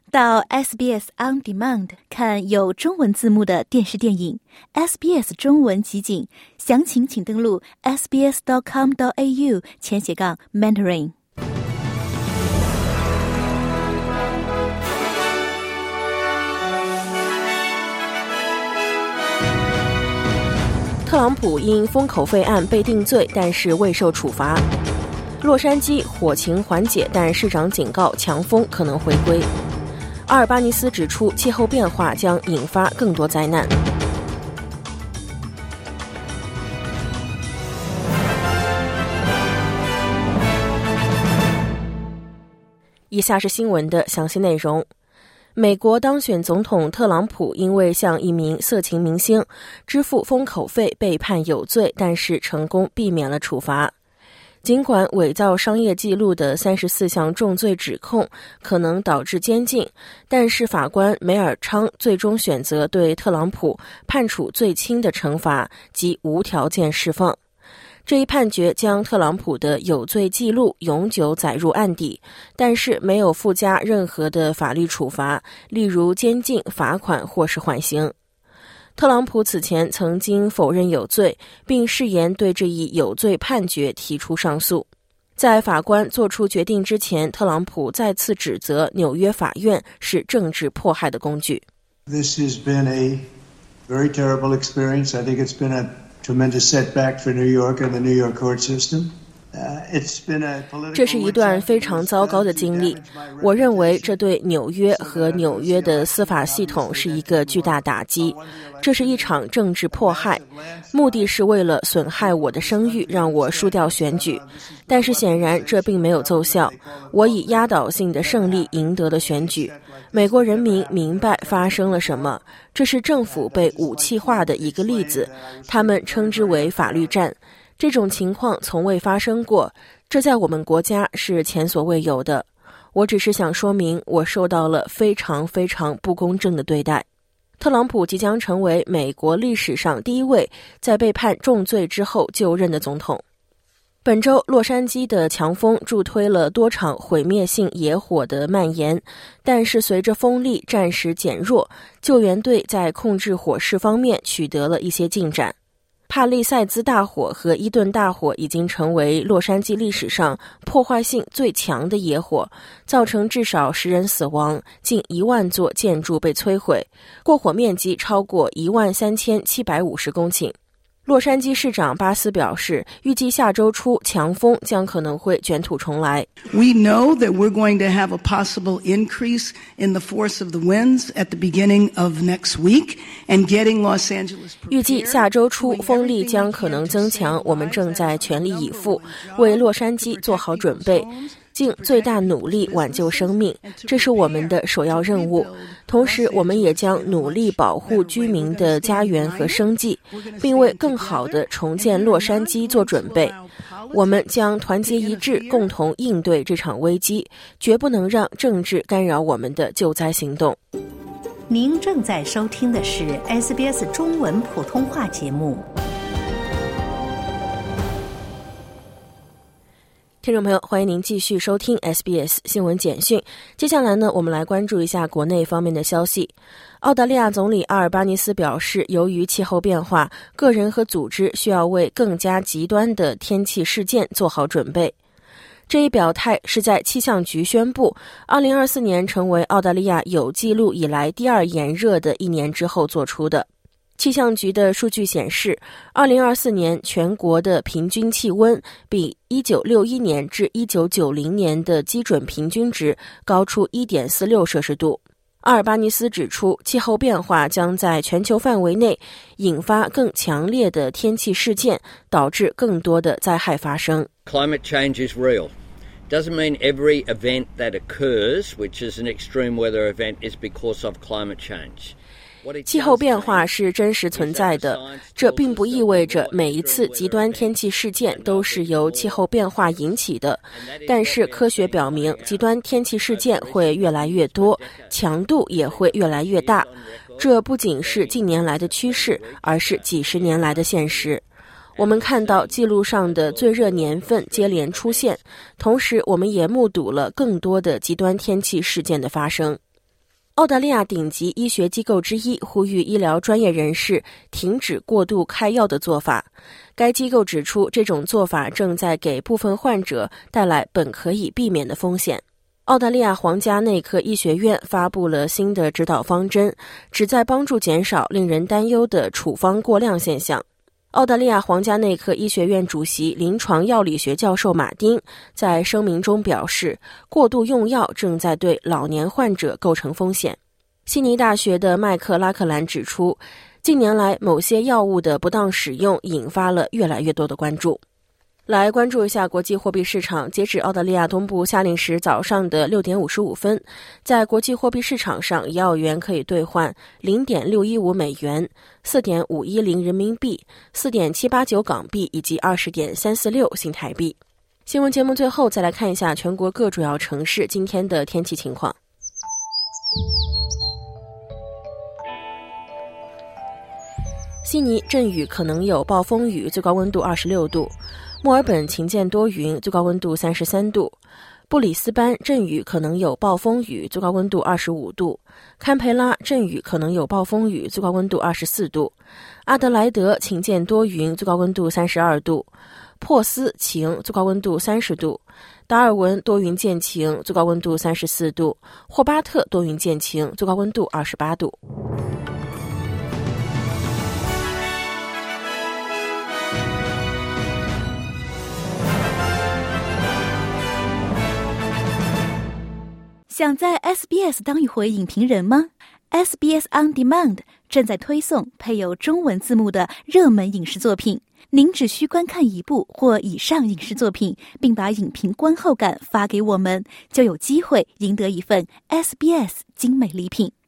到 SBS On Demand 看有中文字幕的电视电影 SBS 中文集锦，详情请登录 sbs.com.au/Mandarin。 特朗普因封口费案被定罪，但是未受处罚。洛杉矶火情缓解，但市长警告强风可能回归。阿尔巴尼斯指出，气候变化将引发更多灾难。以下是新闻的详细内容。美国当选总统特朗普因为向一名色情明星支付封口费被判有罪，但是成功避免了处罚。尽管伪造商业记录的34项重罪指控可能导致监禁，但是法官梅尔昌最终选择对特朗普判处最轻的惩罚，即无条件释放。这一判决将特朗普的有罪记录永久载入案底，但是没有附加任何的法律处罚，例如监禁、罚款或是缓刑。特朗普此前曾经否认有罪，并誓言对这一有罪判决提出上诉。在法官做出决定之前，特朗普再次指责纽约法院是政治迫害的工具。 This has been a very terrible experience. I think it's been a tremendous setback for New York and the New York court system. 这是一段非常糟糕的经历，我认为这对纽约和纽约的司法系统是一个巨大打击。这是一场政治迫害，目的是为了损害我的声誉，让我输掉选举。但是显然这并没有奏效，我以压倒性的胜利赢得了选举。美国人民明白发生了什么，这是政府被武器化的一个例子，他们称之为法律战。这种情况从未发生过，这在我们国家是前所未有的。我只是想说明，我受到了非常非常不公正的对待。特朗普即将成为美国历史上第一位在被判重罪之后就任的总统。本周，洛杉矶的强风助推了多场毁灭性野火的蔓延，但是随着风力暂时减弱，救援队在控制火势方面取得了一些进展。帕利塞兹大火和伊顿大火已经成为洛杉矶历史上破坏性最强的野火，造成至少10人死亡，近1万座建筑被摧毁，过火面积超过13750公顷。洛杉矶市长巴斯表示，预计下周初强风将可能会卷土重来。 We know that we're going to have a possible increase in the force of the winds at the beginning of next week and getting Los Angeles prepared. 预计下周初风力将可能增强，我们正在全力以赴，为洛杉矶做好准备，尽最大努力挽救生命，这是我们的首要任务。同时，我们也将努力保护居民的家园和生计，并为更好地重建洛杉矶做准备。我们将团结一致，共同应对这场危机，绝不能让政治干扰我们的救灾行动。 您正在收听的是 SBS 中文普通话节目。 听众朋友，欢迎您继续收听 SBS 新闻简讯。接下来呢，我们来关注一下国内方面的消息。澳大利亚总理阿尔巴尼斯表示，由于气候变化，个人和组织需要为更加极端的天气事件做好准备。这一表态是在气象局宣布2024年成为澳大利亚有记录以来第2炎热的一年之后做出的。气象局的数据显示，2024年全国的平均气温比1961年至1990年的基准平均值高出 1.46 摄氏度。阿尔巴尼斯指出，气候变化将在全球范围内引发更强烈的天气事件，导致更多的灾害发生。 Climate change is real. Doesn't mean every event that occurs, which is an extreme weather event, is because of climate change. 气候变化是真实存在的，这并不意味着每一次极端天气事件都是由气候变化引起的，但是科学表明，极端天气事件会越来越多，强度也会越来越大。这不仅是近年来的趋势，而是几十年来的现实。我们看到记录上的最热年份接连出现，同时我们也目睹了更多的极端天气事件的发生。 澳大利亚顶级医学机构之一呼吁医疗专业人士停止过度开药的做法。该机构指出，这种做法正在给部分患者带来本可以避免的风险。澳大利亚皇家内科医学院发布了新的指导方针，旨在帮助减少令人担忧的处方过量现象。澳大利亚皇家内科医学院主席临床药理学教授马丁在声明中表示，过度用药正在对老年患者构成风险。悉尼大学的麦克拉克兰指出，近年来某些药物的不当使用引发了越来越多的关注。来关注一下国际货币市场，截止澳大利亚东部夏令时早上的6点55分，在国际货币市场上，1澳元可以兑换 0.615 美元、4.510 人民币、4.789港币以及 20.346 新台币。新闻节目最后再来看一下全国各主要城市今天的天气情况。悉尼阵雨可能有暴风雨，最高温度26度。墨尔本晴间多云，最高温度33度。布里斯班阵雨可能有暴风雨，最高温度25度。堪培拉阵雨可能有暴风雨，最高温度24度。阿德莱德晴间多云，最高温度32度。珀斯晴，最高温度30度。达尔文多云见晴，最高温度34度。霍巴特多云见晴，最高温度28度。 想在 SBS 当一回影评人吗？ SBS On Demand 正在推送配有中文字幕的热门影视作品，您只需观看一部或以上影视作品，并把影评观后感发给我们，就有机会赢得一份 SBS 精美礼品。